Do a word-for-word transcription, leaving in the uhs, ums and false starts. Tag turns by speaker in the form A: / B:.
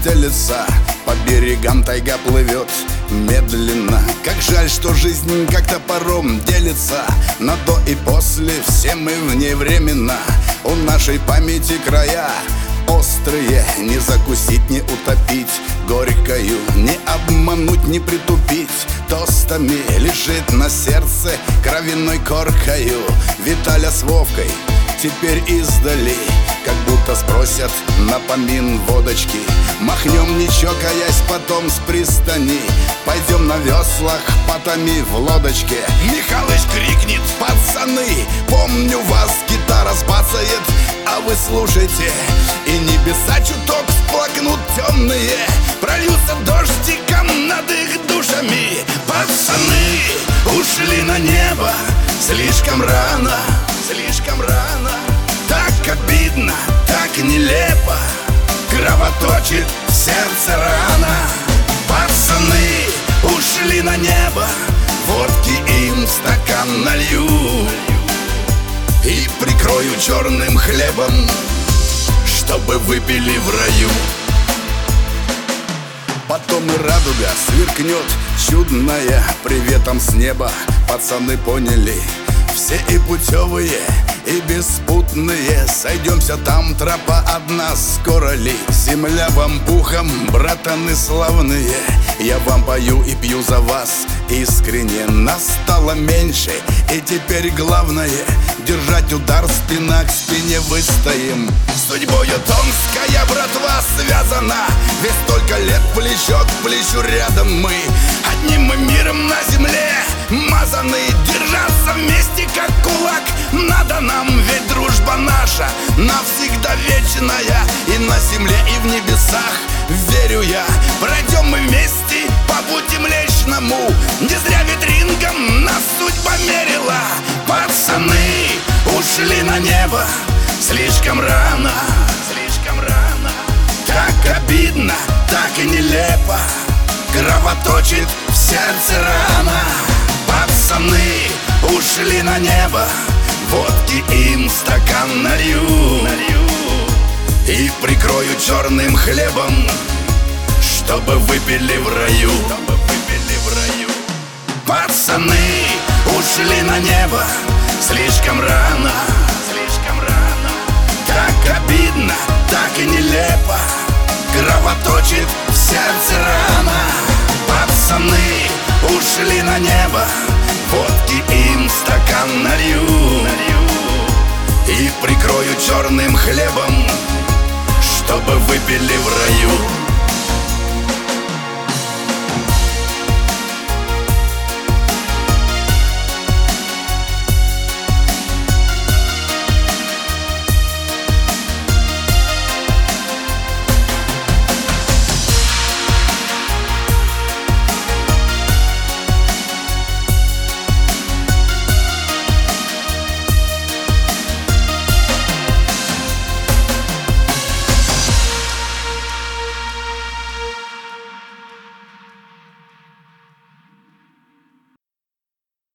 A: стелется, по берегам тайга плывет медленно. Как жаль, что жизнь как топором делится на до и после, все мы вневременно. У нашей памяти края острые, не закусить, не утопить горькою, не обмануть, не притупить. Тостами лежит на сердце кровяной коркою. Виталя с Вовкой теперь издали, как будто спросят на помин водочки. Махнем, не чокаясь, потом с пристани пойдем на веслах, потоми в лодочке. Михалыч крикнет: пацаны, помню вас, гитара сбацает, а вы слушайте, и небеса чуток всплакнут темные, прольются дождиком над их душами. Пацаны ушли на небо слишком рано, слишком рано. Так обидно, так нелепо, кровоточит в сердце рана. Пацаны ушли на небо, водки им в стакан налью и прикрою черным хлебом, чтобы выпили в раю. Потом и радуга сверкнет чудная приветом с неба. Пацаны поняли, все и путевые, и беспутные. Сойдемся, там тропа одна, скоро ли? Земля вам пухом, братаны славные. Я вам пою и пью за вас искренне. Нас стало меньше, и теперь главное держать удар, спина к спине выстоим. Судьбою томская братва связана, ведь столько лет плечо к плечу рядом мы. Одним мы миром на земле мазаны, держаться вместе как кулак надо нам, ведь дружба наша навсегда вечная. И на земле, и в небесах, верю я, пройдем мы вместе по пути млечному. Не зря ветрингом нас судьба мерила. Пацаны ушли на небо слишком рано, слишком рано. Так обидно, так и нелепо, кровоточит в сердце рана. Пацаны ушли на небо, водки им в стакан налью, налью и прикрою черным хлебом, чтобы выпили в раю, чтобы выпили в раю. Пацаны ушли на небо слишком рано, слишком рано. Так обидно, так и нелепо, кровоточит в сердце рана. Пацаны ушли на небо, водки им в стакан налью, налью и прикрою черным хлебом, чтобы выпили в раю.